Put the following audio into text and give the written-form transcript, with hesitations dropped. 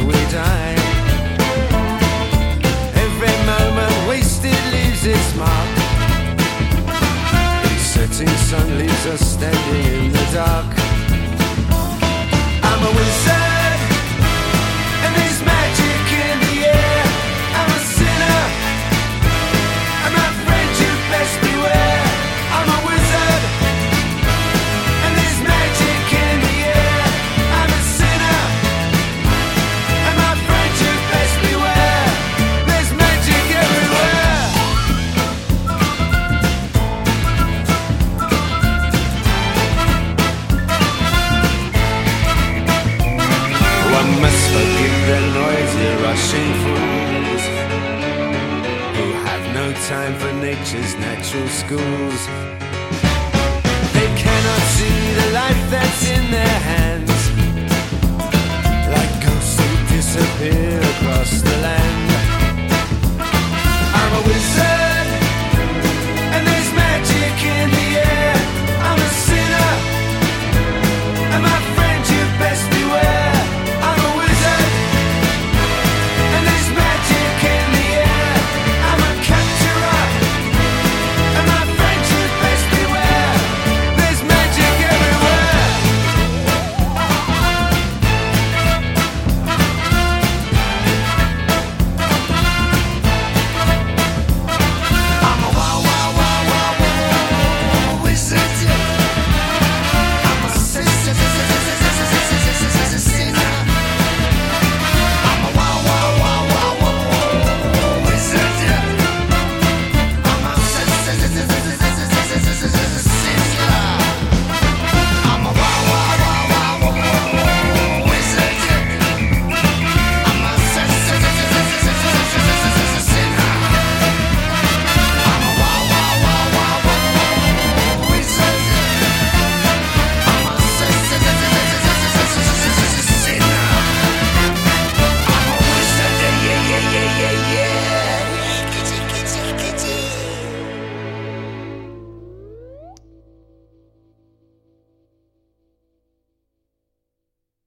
we die. Every moment wasted leaves its mark. The setting sun leaves us standing in the dark. I'm a wizard, and there's magic in the air. I'm a sinner, and my friend, you best beware. I'm a wizard, and there's magic in the air. I'm a sinner, and my friend, you best beware. There's magic everywhere. One must forgive the noisy rushing fools who have no time for nature's natural schools. They cannot see the life that's in their hands, like ghosts who disappear across the land.